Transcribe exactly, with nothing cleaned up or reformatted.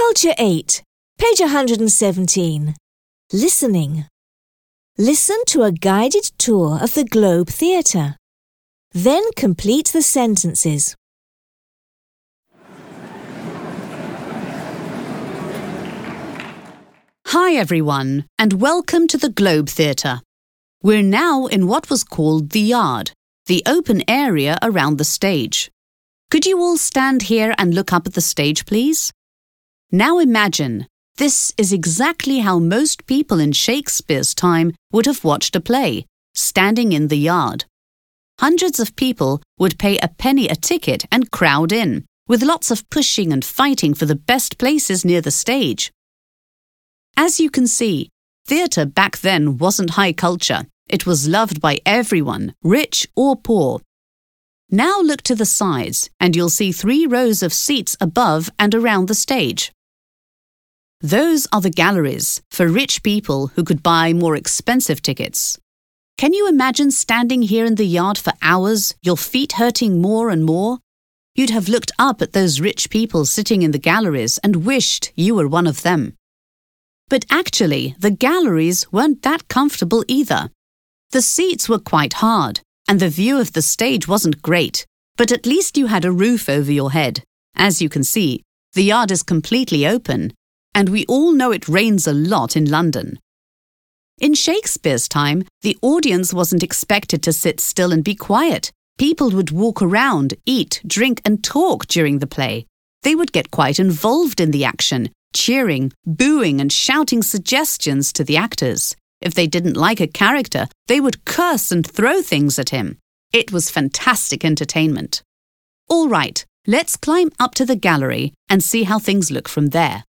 Culture eight, page one hundred seventeen. Listening. Listen to a guided tour of the Globe Theatre. Then complete the sentences. Hi everyone, and welcome to the Globe Theatre. We're now in what was called the yard, the open area around the stage. Could you all stand here and look up at the stage, please? Now imagine, this is exactly how most people in Shakespeare's time would have watched a play, standing in the yard. Hundreds of people would pay a penny a ticket and crowd in, with lots of pushing and fighting for the best places near the stage. As you can see, theatre back then wasn't high culture. It was loved by everyone, rich or poor. Now look to the sides and you'll see three rows of seats above and around the stage. Those are the galleries for rich people who could buy more expensive tickets. Can you imagine standing here in the yard for hours, your feet hurting more and more? You'd have looked up at those rich people sitting in the galleries and wished you were one of them. But actually, the galleries weren't that comfortable either. The seats were quite hard, and the view of the stage wasn't great, but at least you had a roof over your head. As you can see, the yard is completely open, and we all know it rains a lot in London. In Shakespeare's time, the audience wasn't expected to sit still and be quiet. People would walk around, eat, drink, and talk during the play. They would get quite involved in the action, cheering, booing and shouting suggestions to the actors. If they didn't like a character, they would curse and throw things at him. It was fantastic entertainment. All right, let's climb up to the gallery and see how things look from there.